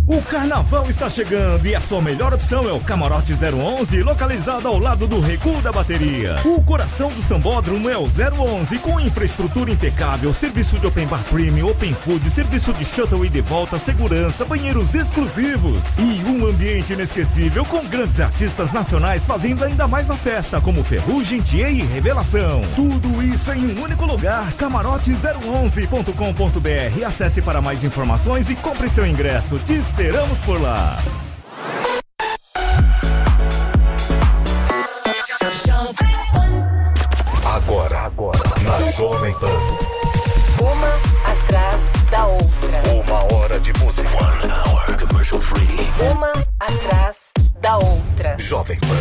O carnaval está chegando e a sua melhor opção é o Camarote 011, localizado ao lado do Recuo da Bateria. O coração do sambódromo é o 011, com infraestrutura impecável, serviço de open bar premium, open food, serviço de shuttle e de volta, segurança, banheiros exclusivos e um ambiente inesquecível com grandes artistas nacionais fazendo ainda mais a festa, como Ferrugem, Thier e Revelação. Tudo isso em um único lugar, camarote011.com.br. Acesse para mais informações e compre seu ingresso. Te esperamos por lá. Agora, na Jovem Pan. Uma atrás da outra. 1 hora de música. 1 hour commercial free. Uma atrás da outra. Jovem Pan.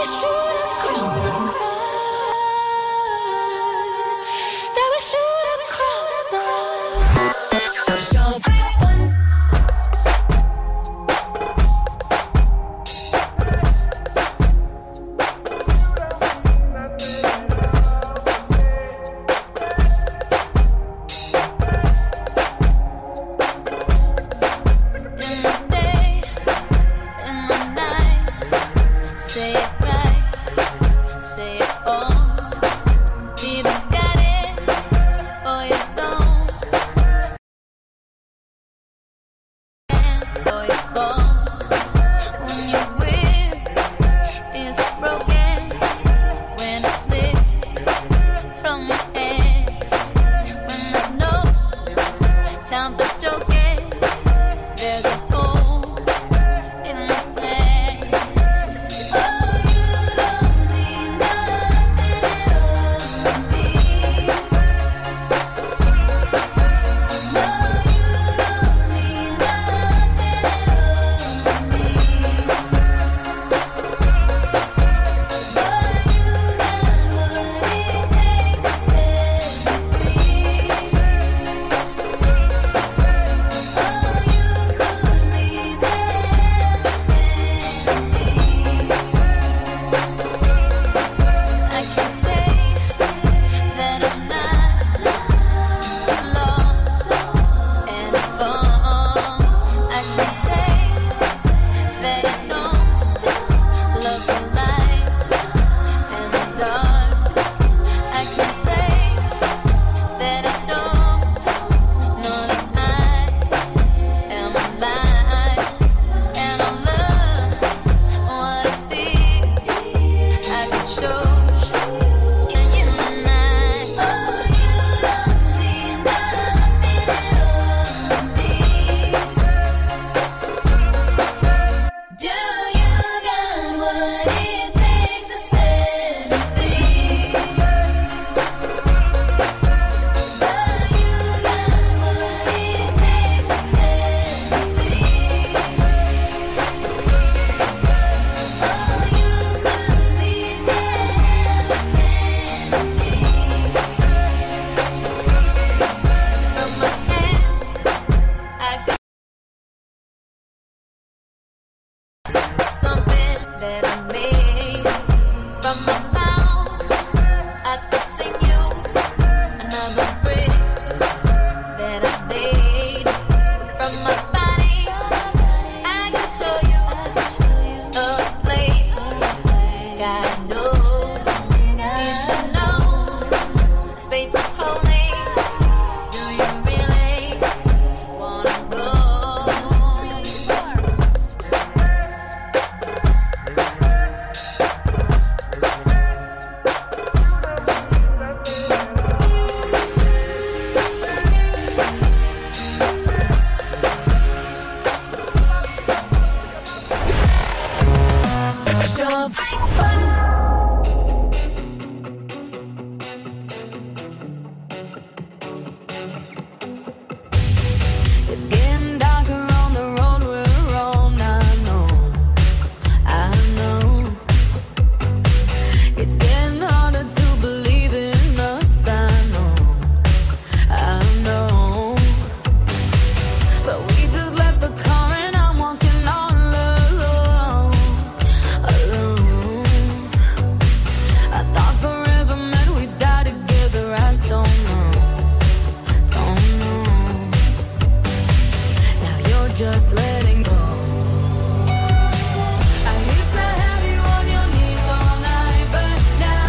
I used to have you on your knees all night, but now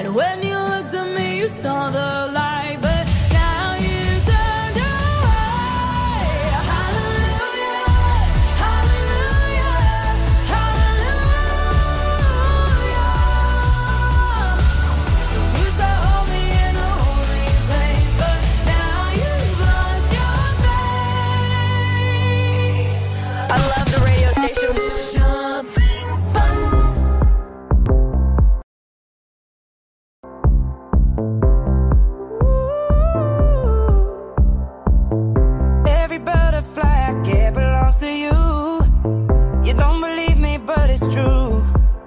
And when you looked at me, you saw the light, but now you turned away. Hallelujah, hallelujah, hallelujah. You used to hold me in a holy place, but now you've lost your faith. I love the radio station. Every butterfly I get belongs to you. You don't believe me, but it's true.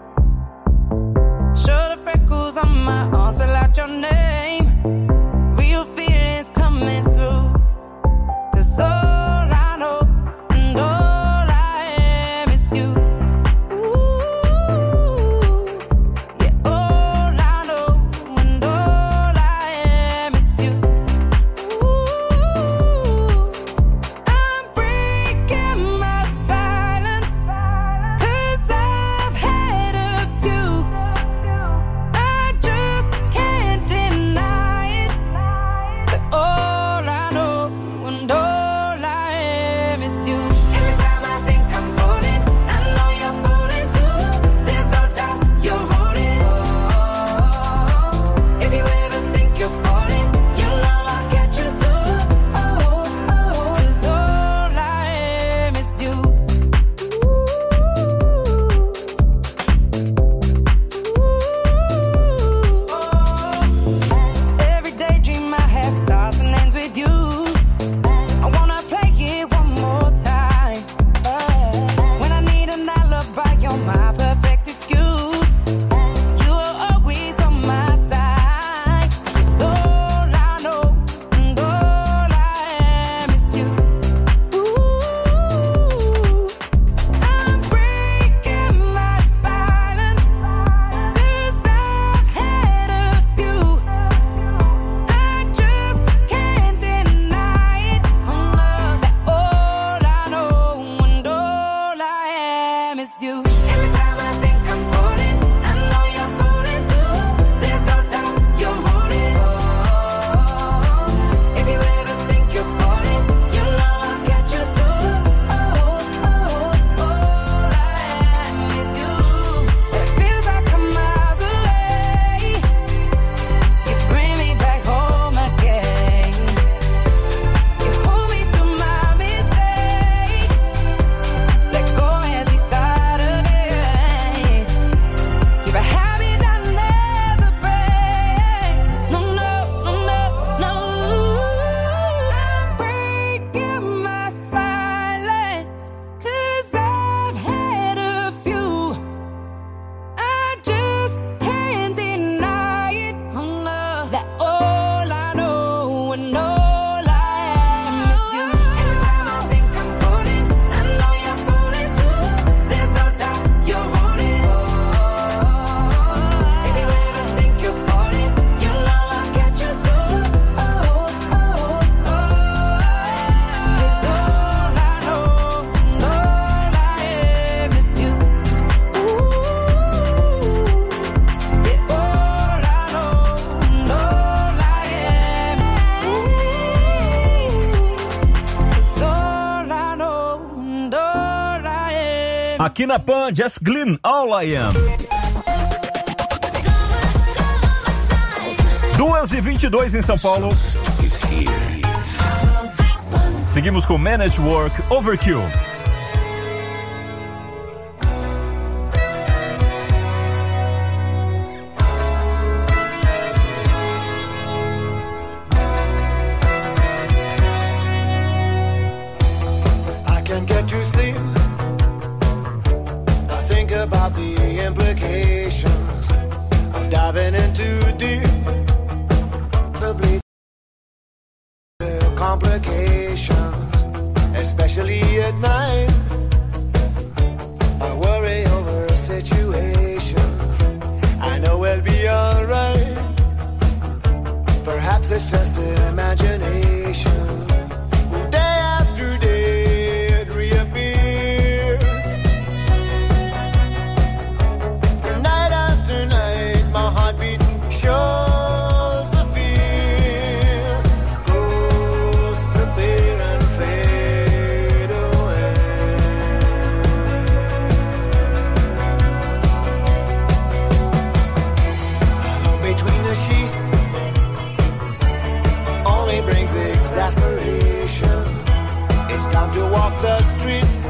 Show the freckles on my arm, spell out your name. Real feelings coming through. 'Cause all I know and all I am is you. Ooh, yeah, all I know and all I am is you. Ooh, I'm breaking my silence, 'cause I've had a few. I just can't deny it, that all I know and all I am is you. Every time I think I'm falling, I know you're falling too. There's no doubt you're falling. Oh, if you ever think you're falling, you know I'll catch you too. Oh, 'cause all I am is you. Every daydream I have starts and ends with you. I wanna play it one more time. When I need an alibi, you're my perfect excuse. You are always on my side. 'Cause all I know and all I am is you. Ooh, I'm breaking my silence, 'cause I've had a few. I just can't deny it. Oh, no, that all I know and all I am is you. Every time I think I'm falling, I know you're falling too. There's no doubt you're falling. Oh, if you ever think you're falling, you know I'll catch you too. Oh, all I am is you. It feels like I'm miles away. You bring me back home again. You hold me through my mistakes. Let go as we start again. You're a habit I never break. No, no, no, no, no. I'm breaking my silence, 'cause I've had a few. I just can't deny it. Oh, no, that all I know and all I am is you. Every time I think I'm falling, I know you're falling too. There's no doubt you're falling. Oh, if you ever think you're falling, you know I'll catch you too. Oh, 'cause all I know and all I am is you. Ooh, yeah, all I know and all I am. It's all I know and all I am. Aqui na Pan, Jess Glynn, All I Am. 2h22 em São Paulo. Is here. Seguimos com Man at Work, Overkill. I can't get to sleep. I think about the implications of diving into deep. The bleed, the complications, especially at night. I worry over situations. I know we'll be alright. Perhaps it's just an imagination. Day after day it reappears. Night after night my heartbeat shows the sheets only brings exasperation. It's time to walk the streets,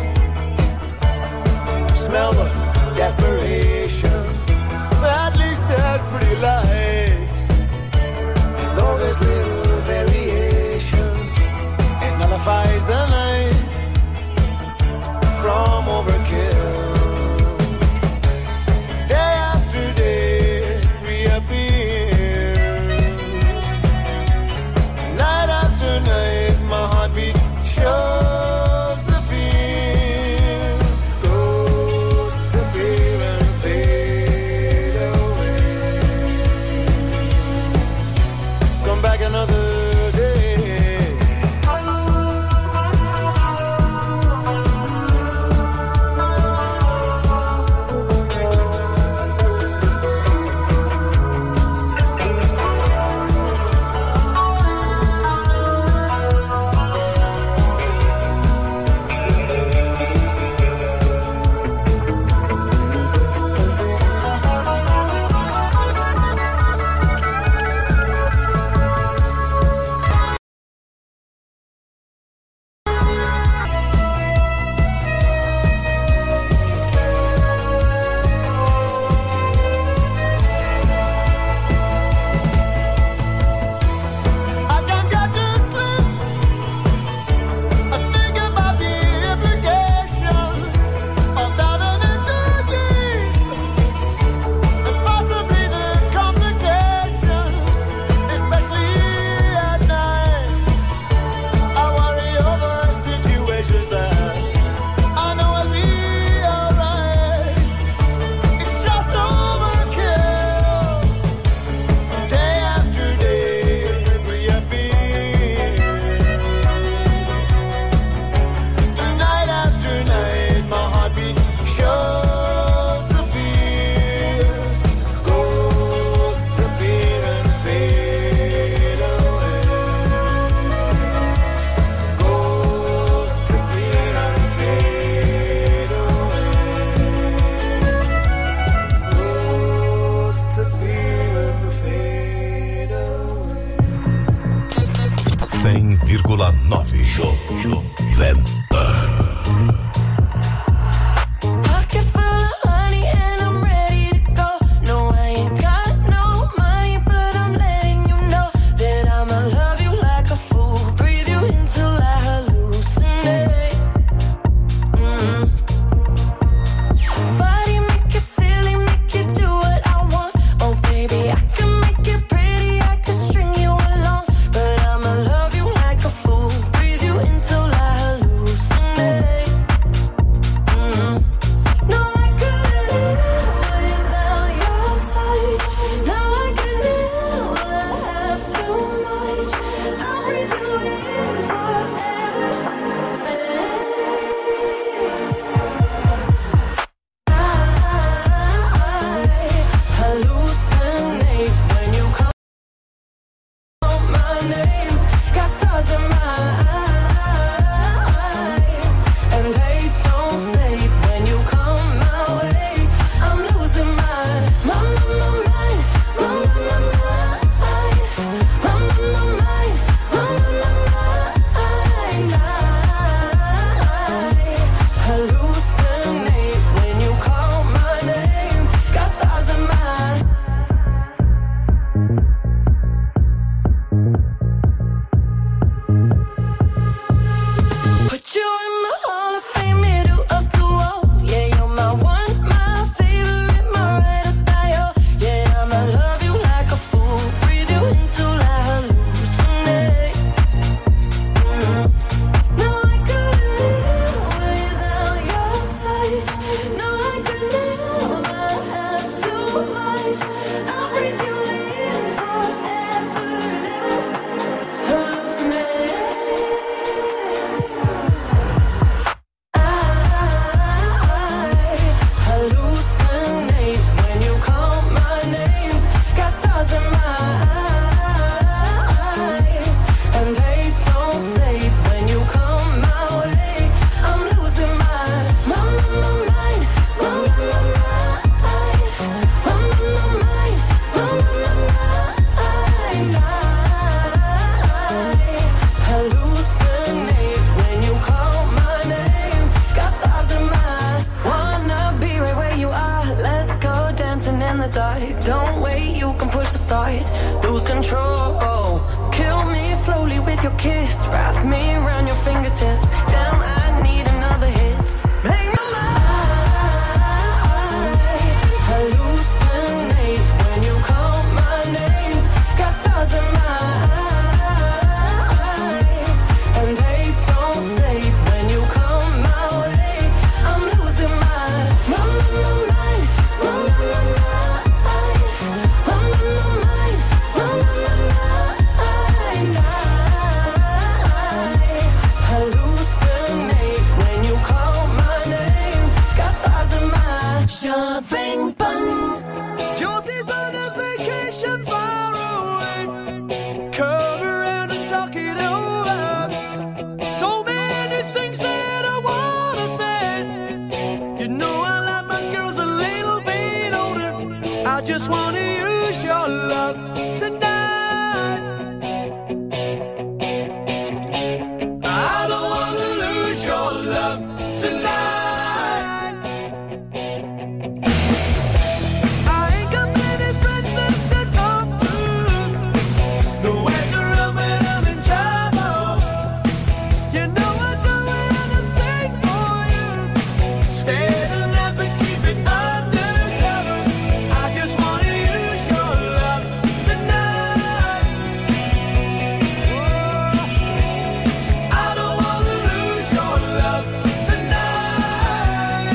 smell the desperation. At least there's pretty lights, and though there's little variation, it nullifies the night from overkill. Day after day reappear, night after night my heartbeat shows the fear. Ghosts appear and fade away. Come back another day. I can't get to sleep. I think about the implications of diving into deep, and possibly the complications, especially at night. I worry over situations that I know will be alright. It's just overkill. Day after day reappear, night after night my heartbeat shows the fear. Ghosts appear and fade away. Ghosts appear and fade away. Ghosts appear and fade away. 100,9 Lenta. control. Kill me slowly with your kiss. Wrap me around your fingertips. Damn, I need another hit. Make my mind hallucinate when you call my name. Got stars in my eyes, and they don't fade when you come my way. I'm losing my mind, hallucinate when you call my name. Got stars in my shoving bun. Josie's on a vacation far away. Come around and talk it over. So many things that I wanna say. You know I like my girls a little bit older. I just wanna use your love tonight. I don't wanna lose your love tonight. I ain't got many friends left to talk to. Nowhere to run when I'm in trouble. You know I'd do anything for you. Stay the night but keep it undercover. I just wanna use your love tonight. I don't wanna lose your love tonight.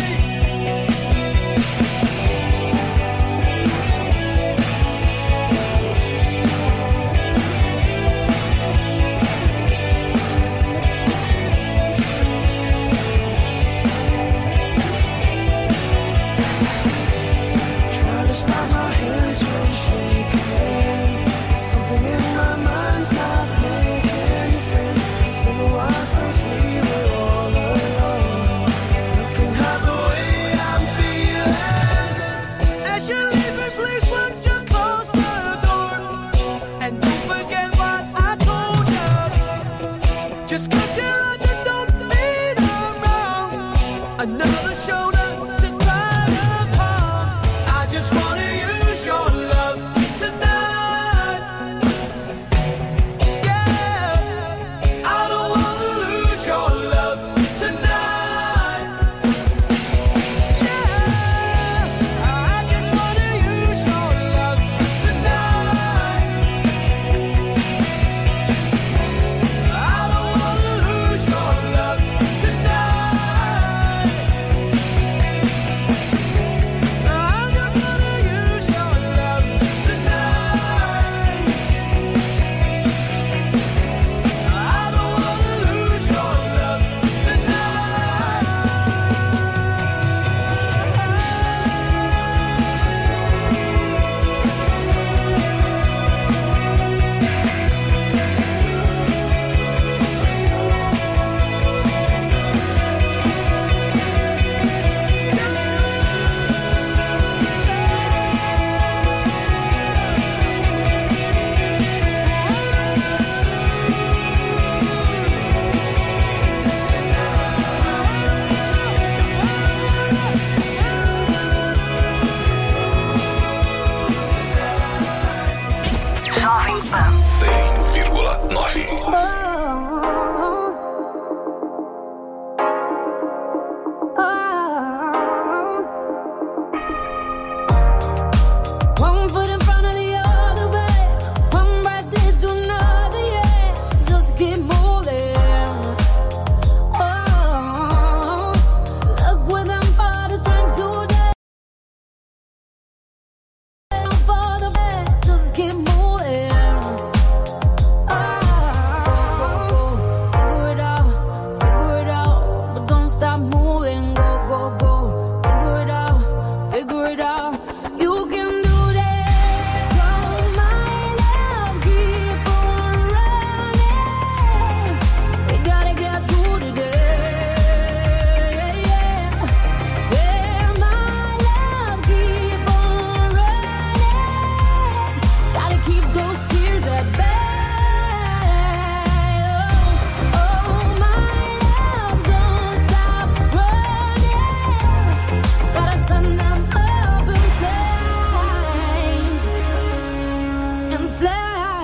Try to stop my hands from shaking. Something in my mind's not making sense. It's been a while since we were all alone. Looking at the way I'm feeling. As you're leaving, please won't you close the door? And don't forget what I told you. Just 'cause you're on, you don't mean I'm wrong. Another shoulder to cry upon. I just wanna use your love tonight. Yeah, I don't wanna lose your love tonight. Yeah, I just wanna use your love tonight. I don't wanna lose your love tonight. I just wanna use your love tonight. I don't wanna lose your love Jovem Pan 100,9. One foot in front of the other, babe. One breath leads to another, yeah. Just keep moving. Oh, look where them fathers went today. For the bed, just keep moving. Figure it out, but don't stop moving. Go, go, go. Figure it out. You can do this. So my love, keep on running. We gotta get through today. Yeah, my love, keep on running. Gotta keep those tears at bay. Oh, my love, don't stop running. Gotta send them up in flames, in flames.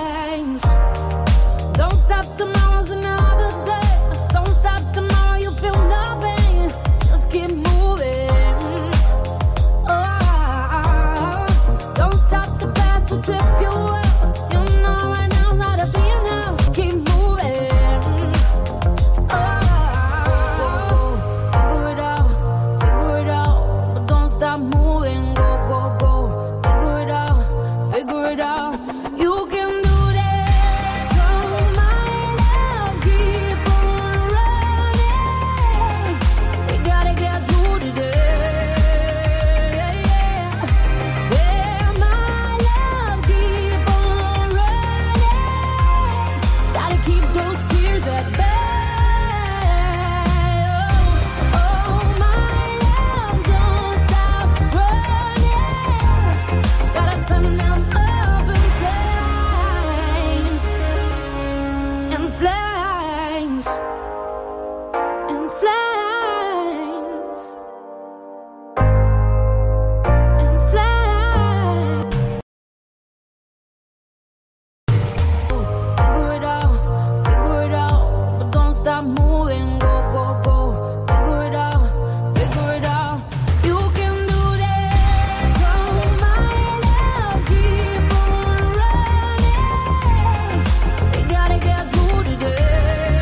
stop moving. Go, go, go. Figure it out, figure it out. You can do this. So my love, keep on running. We gotta get through today.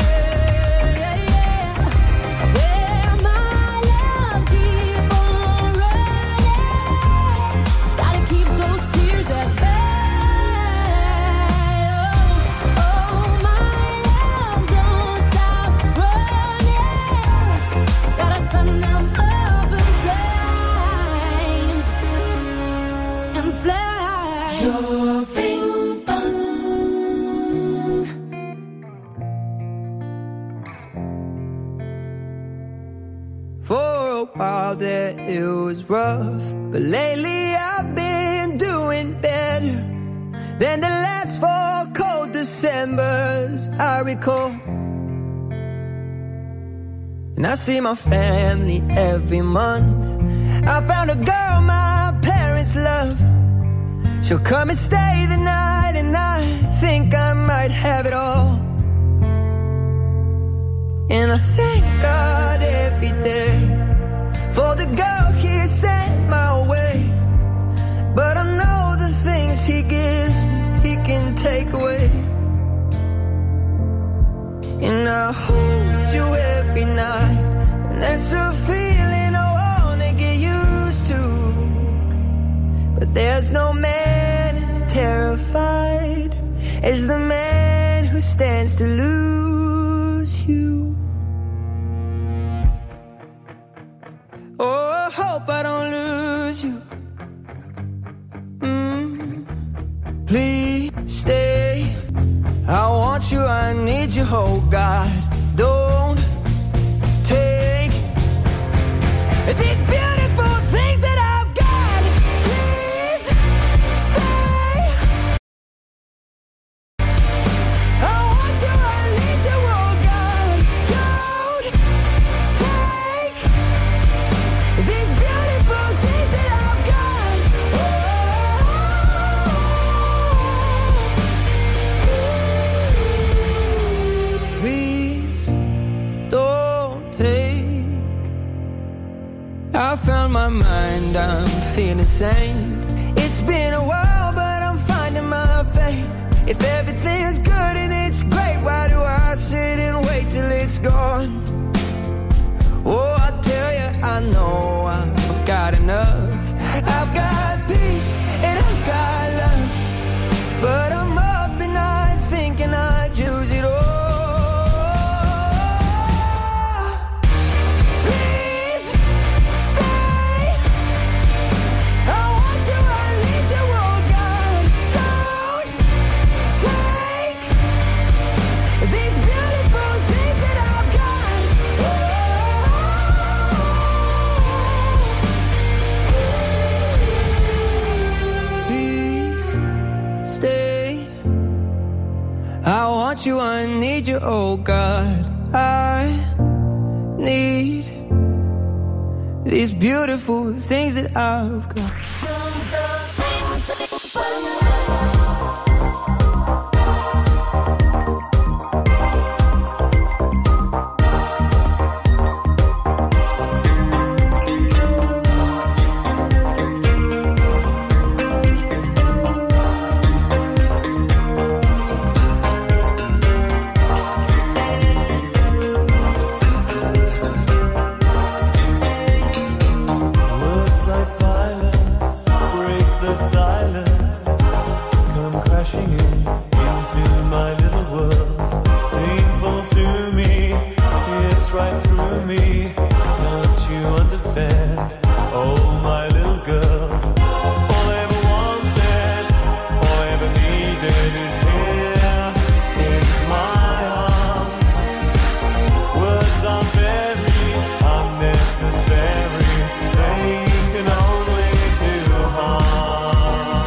Yeah, my love, keep on running. Gotta keep those tears at bay. For a while there it was rough, but lately I've been doing better than the last 4 cold Decembers I recall. And I see my family every month. I found a girl my parents love. She'll come and stay the night, and I think I might have it all. And I thank God every day for the girl He sent my way. But I know the things He gives me, He can take away. And I hold you every night, and that's a feeling I wanna get used to. But there's no man as terrified as the man who stands to lose you. Oh, I hope I don't lose you. Please stay. I want you, I need you, oh God. Don't take these beautiful things that I've got. Please stay. I want you, I need you, oh God. Don't take these beautiful things that I've got. Please don't take. I found my mind, I'm feeling sane. It's been a while, but I'm finding my faith. If everything's good and it's great, why do I sit and wait till it's gone? Oh, I tell you, I know I've got enough. I've got peace and I've got love, but I'm up and night thinking I'd choose it all. Please stay. I want you, I need you, oh God. Don't take these beautiful things that I've got. Please stay. I want you, I need you, oh God. I need these beautiful things that I've got. Words like violence break the silence, come crashing into my little world. Painful to me, it's right through me. Don't you understand? Oh, my little girl. All I ever wanted, all I ever needed is here in my arms. Words are very unnecessary. They can only do harm.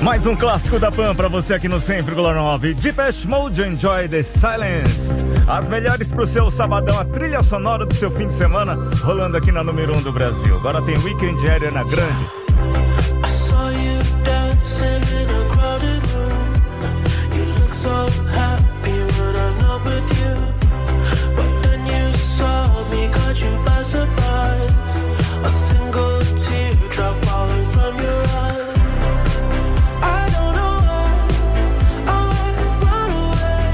Mais um clássico da Pan pra você aqui no 100,9. Depeche Mode, Enjoy the Silence. As melhores pro seu sabadão, a trilha sonora do seu fim de semana, rolando aqui na número 1 do Brasil. Agora tem Weekend Ariana Grande. I saw you dancing in a crowded room. You look so happy when I'm not with you. But then you saw me, caught you by surprise. A single teardrop falling from your eye. I don't know why I run away.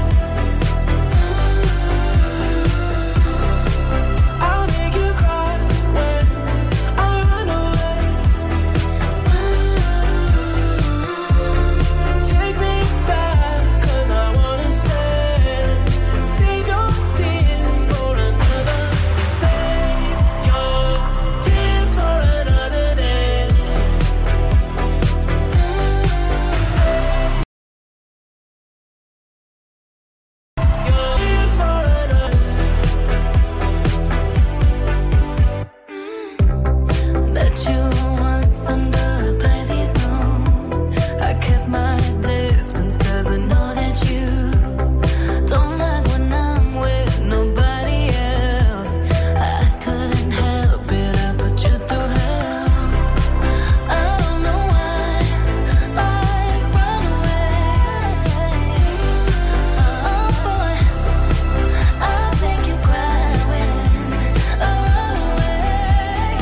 I'll make you cry when I run away. Take me back, 'cause I wanna stay. Save your tears for another. Save your tears for another day. Your tears for another. Met you once under a Pisces moon. I kept my distance 'cause I know that you don't like when I'm with nobody else. I couldn't help it, I put you through hell. I don't know why I run away. Oh boy, I'll make you cry when I run away.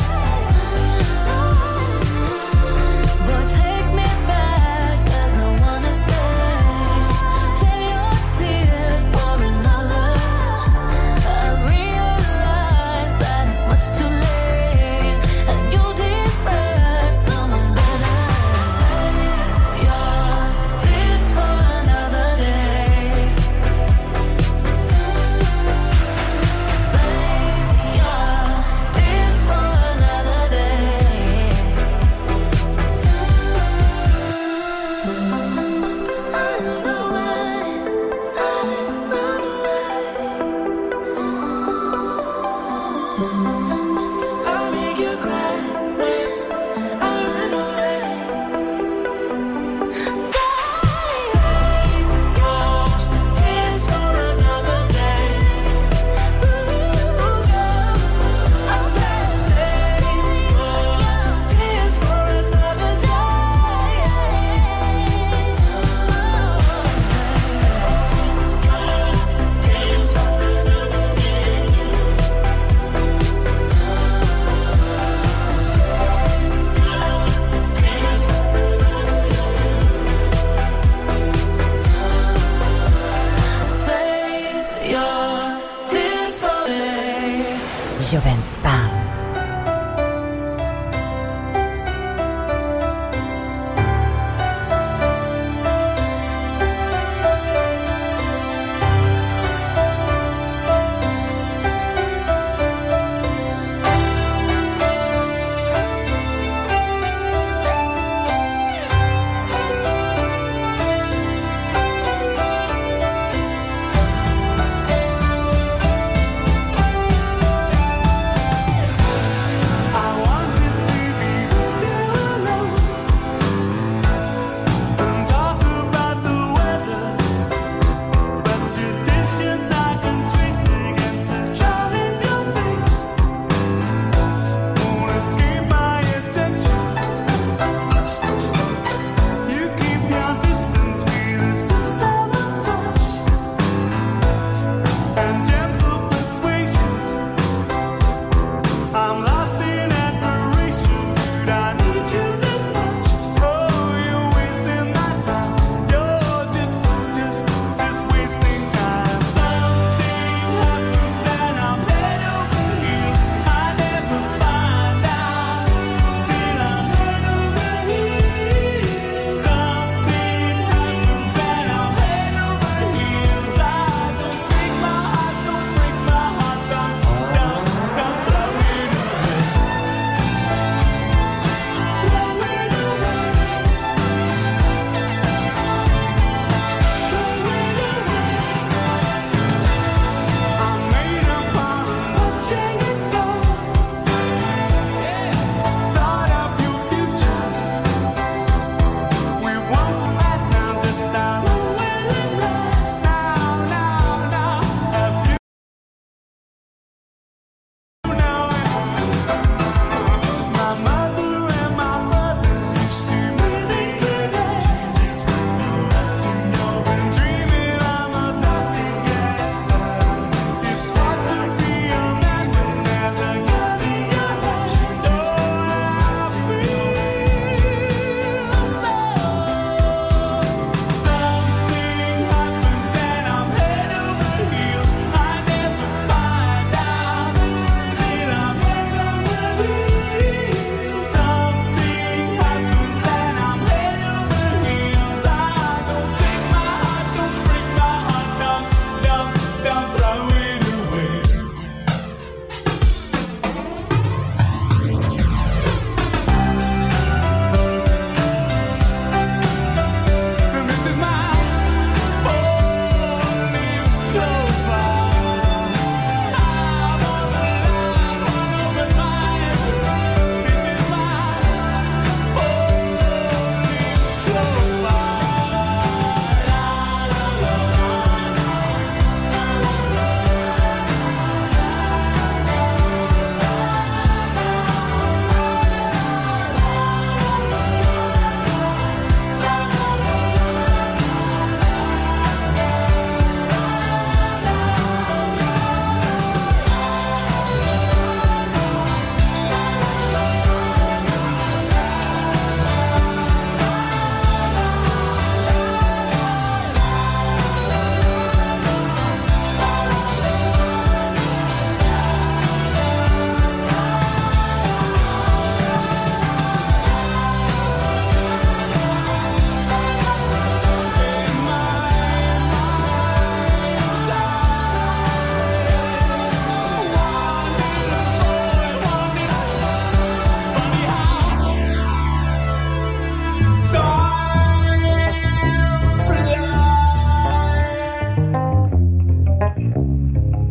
But take me back, 'cause I wanna stay. Save your tears for another. I realize that it's much too late, and you deserve someone better. Save your tears for another day. Save your tears for another day. I don't know why I run away. I'll make you cry when I run away. Save your tears for another day. I said save your tears for another day. Tears for another day. Save your tears for me. Gioventà.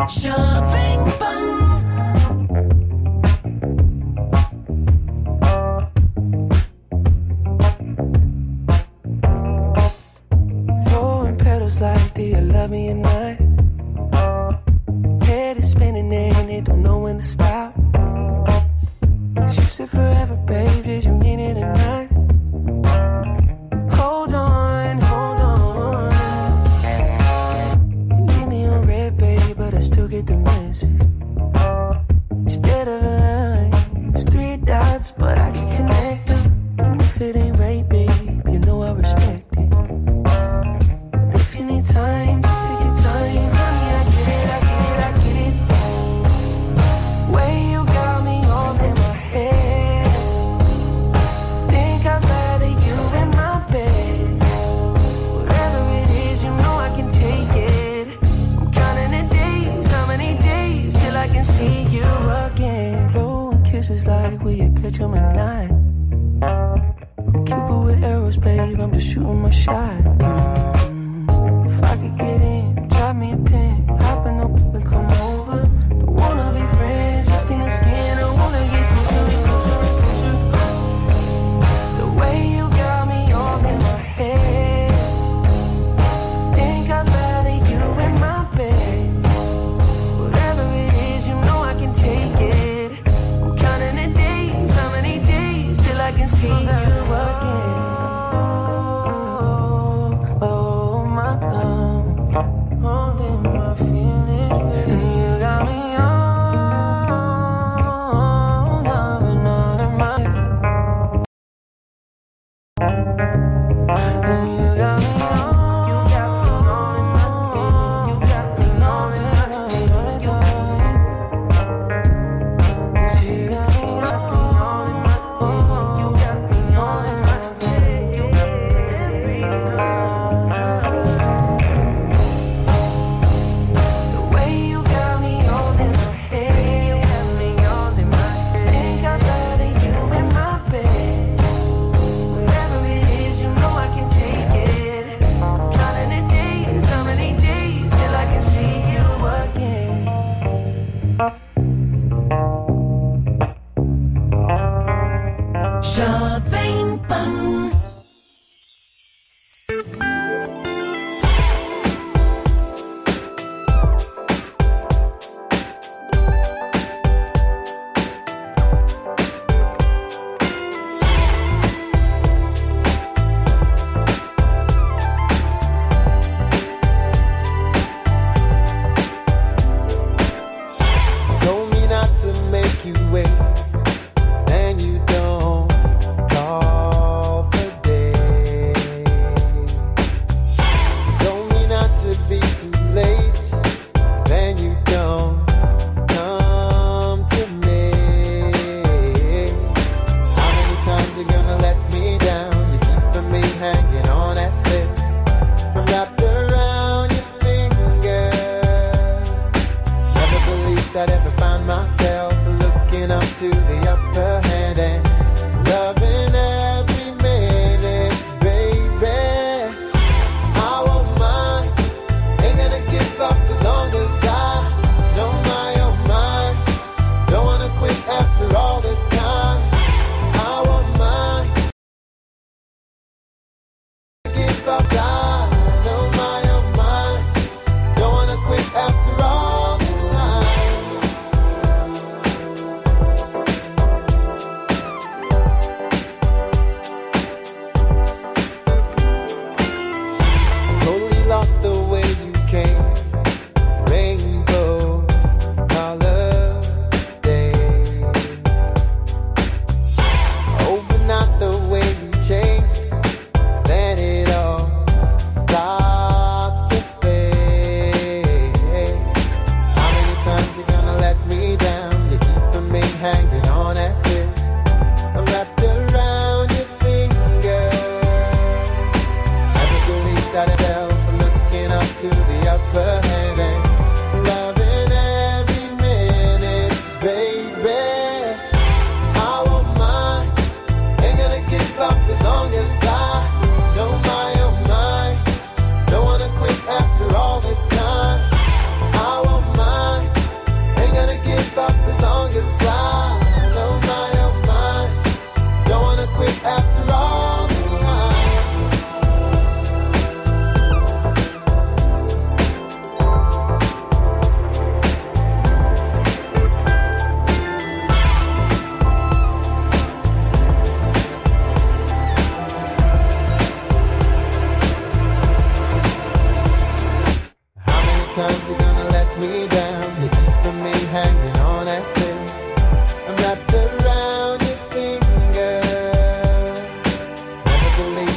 Jovem Pan. Throwing petals like, do you love me or not? Head is spinning and it don't know when to stop. You said forever, babe, did you mean it or not? Hold on, hold on. You leave me on red, babe, but I still get the message. Instead of lines, 3 dots, but I can connect them. And if it ain't right, babe, you know I respect it. But if you need time, just take your time, honey, I get it, I get it, I get it. Way you got me all in my head. Think I'd rather you in my bed. Whatever it is, you know I can take it. I'm counting the days, how many days till I can see you again. Blowing kisses like, will you catch 'em at night? I'm Cupid with arrows, babe, I'm just shooting my shot. If I could get in, drop me a pin, hop in up and come over. Don't wanna be friends, just in the skin, I wanna get closer and closer and closer. The way you got me all in my head. Think I'd rather you in my bed. Whatever it is, you know I can take it. I'm counting the days, how many days till I can see you again. Oh,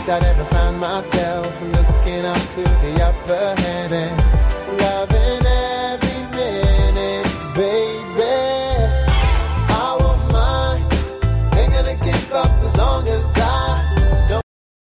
think I'd ever find myself looking up to the upper hand and loving every minute, baby. I won't mind, ain't gonna give up as long as I don't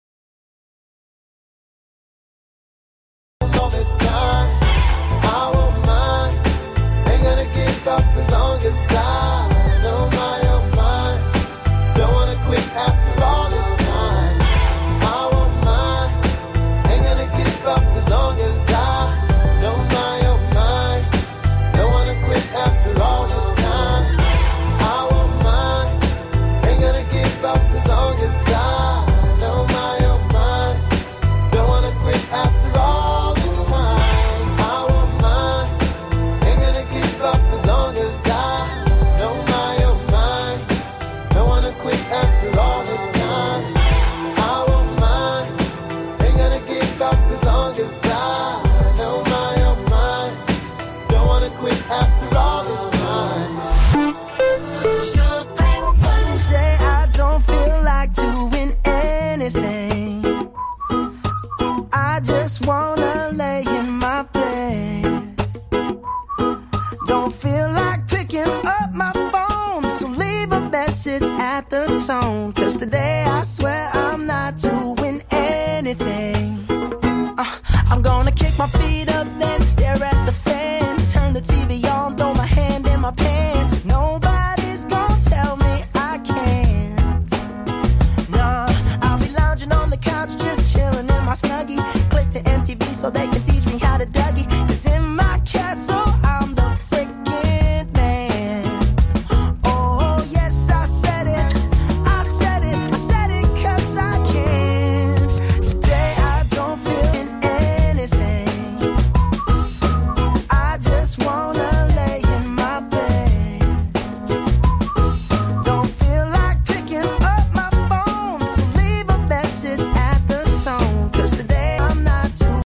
know this time. I won't mind, ain't gonna give up as long as I know my own mind. Don't wanna quit after all this time. I won't mind, ain't gonna give up as long as I know my own mind. Don't wanna quit after all this time. I won't mind, ain't gonna give up as long as I know my own mind. Don't wanna quit after all this time. I won't mind, ain't gonna give up as long as I know my own mind. Don't wanna quit after all this time. I won't mind, ain't gonna give up as long as I know my own mind. Don't wanna quit after all this time. Say I don't feel like doing anything. I just wanna lay in my bed. Don't feel like picking up my phone, so leave a message at the tone. 'Cause today I swear I'm not doing anything. I'm gonna kick my feet up, then stare at the fan. Turn the TV on, throw my hand in my pants. Nobody's gonna tell me I can't. Nah, I'll be lounging on the couch, just chilling in my Snuggie. Click to MTV so they can teach me how to Dougie. 'Cause in my castle, I'm the freaking man. Oh, yes, I said it. I said it. I said it 'cause I can. Today I don't feel anything. I just wanna lay in my bed. Don't feel like picking up my phone, so leave a message at the tone. 'Cause today I'm not doing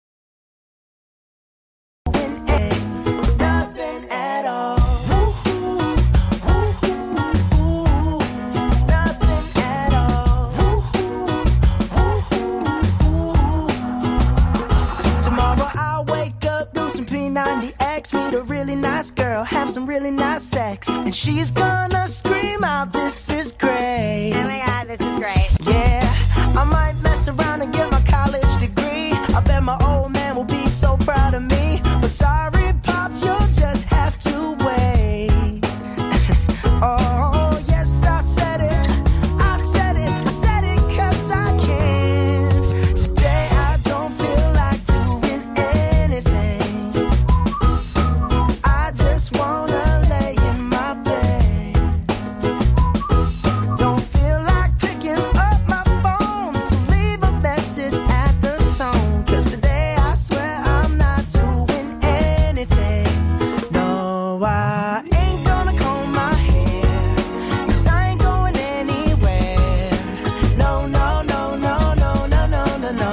nothing at all. Nothing at all. Tomorrow I'll wake up, do some P90X, meet a really nice girl, have some really nice sex, and she's gonna scream out, "This is great." Oh my god, this is great. Yeah, I might mess around and get my college degree. I bet my old man will be so proud of me. But sorry, Pops, you'll just have to wait. Oh, yes, I said it. I said it. I said it 'cause I can. Today I don't feel like doing anything. I just wanna lay in my bed. Don't feel like picking up my phone, so leave a message at the tone. 'Cause today I swear I'm not doing anything. No, I ain't gonna comb my hair, 'cause I ain't going anywhere. No, no, no, no, no, no, no, no, no.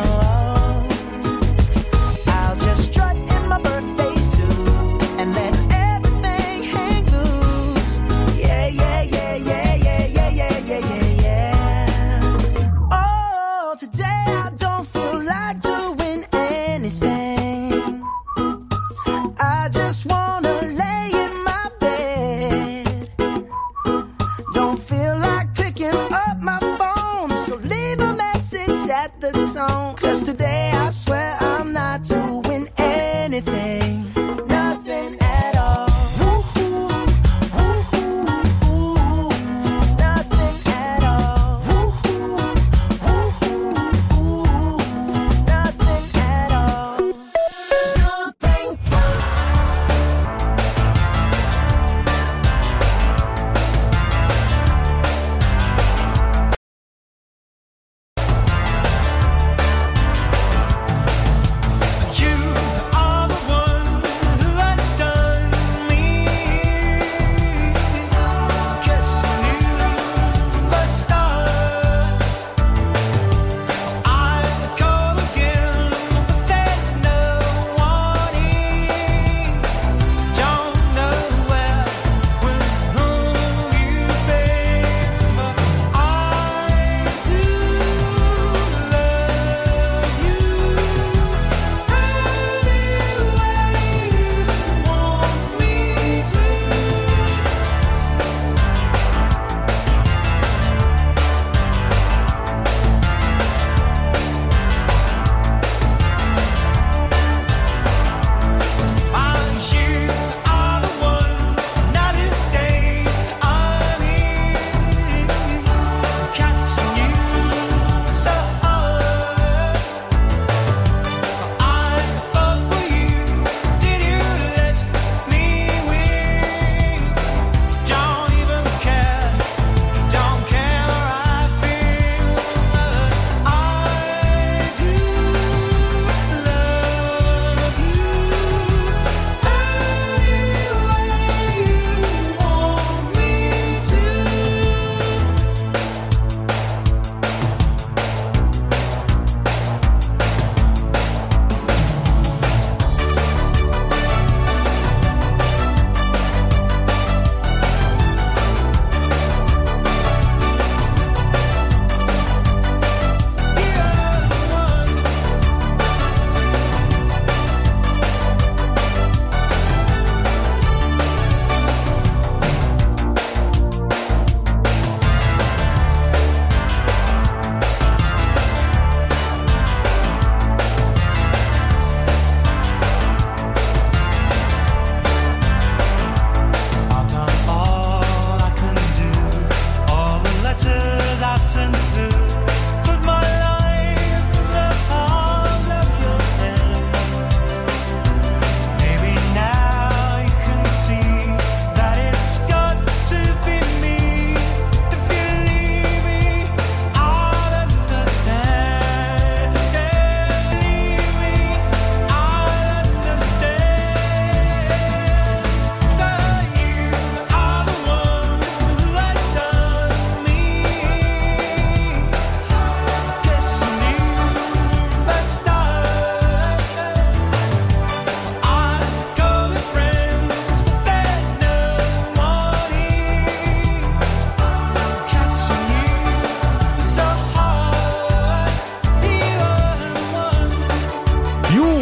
I'll just strut in my birthday suit and let everything hang loose. Yeah, yeah, yeah, yeah, yeah, yeah, yeah, yeah, yeah, yeah. Oh, today I don't feel like doing anything. I just wanna lay in my bed. Don't feel like picking up my phone, so leave a message at the tone. 'Cause today I swear I'm not doing anything. Nothing at all. Nothing at all. Nothing at all.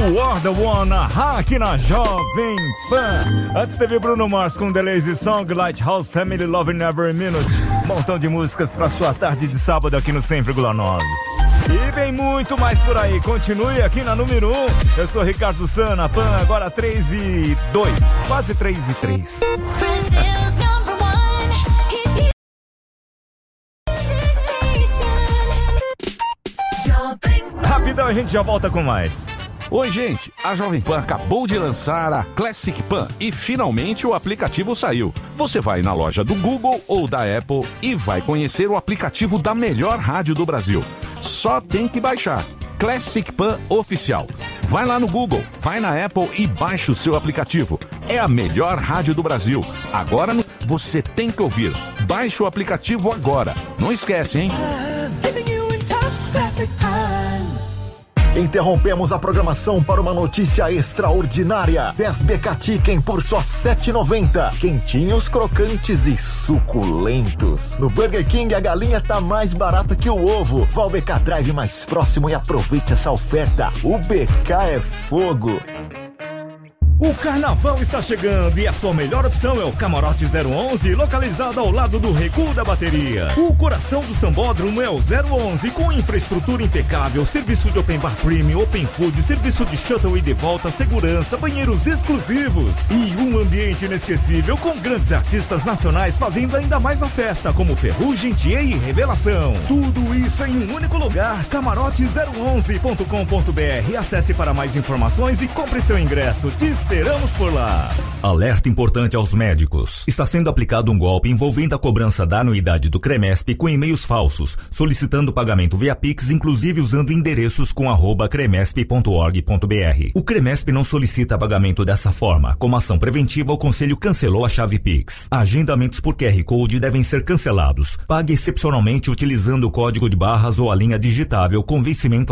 You Are The One, aqui na Jovem Pan. Antes teve Bruno Mars com The Lazy Song, Lighthouse Family, Loving Every Minute. Montão de músicas pra sua tarde de sábado aqui no 100,9. E vem muito mais por aí. Continue aqui na número 1. Eu sou Ricardo Sana, Pan, agora 3:02, quase 3:03. Brazil's number one hit station. Rapidão, a gente já volta com mais. Oi, gente, a Jovem Pan acabou de lançar a Classic Pan e finalmente o aplicativo saiu. Você vai na loja do Google ou da Apple e vai conhecer o aplicativo da melhor rádio do Brasil. Só tem que baixar. Classic Pan Oficial. Vai lá no Google, vai na Apple e baixa o seu aplicativo. É a melhor rádio do Brasil. Agora você tem que ouvir. Baixe o aplicativo agora. Não esquece, hein? Interrompemos a programação para uma notícia extraordinária. 10 BK Chicken por só R$ 7,90. Quentinhos, crocantes e suculentos. No Burger King a galinha tá mais barata que o ovo. Vá ao BK Drive mais próximo e aproveite essa oferta. O BK é fogo. O carnaval está chegando e a sua melhor opção é o Camarote 011, localizado ao lado do Recuo da Bateria. O coração do Sambódromo é o 011, com infraestrutura impecável, serviço de open bar premium, open food, serviço de shuttle e de volta, segurança, banheiros exclusivos e um ambiente inesquecível com grandes artistas nacionais fazendo ainda mais a festa, como Ferrugem, Thier e Revelação. Tudo isso em um único lugar, camarote011.com.br. Acesse para mais informações e compre seu ingresso. Te esperamos por lá. Alerta importante aos médicos. Está sendo aplicado um golpe envolvendo a cobrança da anuidade do CREMESP com e-mails falsos, solicitando pagamento via Pix, inclusive usando endereços com @cremesp.org.br. O CREMESP não solicita pagamento dessa forma. Como ação preventiva, o Conselho cancelou a chave Pix. Agendamentos por QR Code devem ser cancelados. Pague excepcionalmente utilizando o código de barras ou a linha digitável com vencimento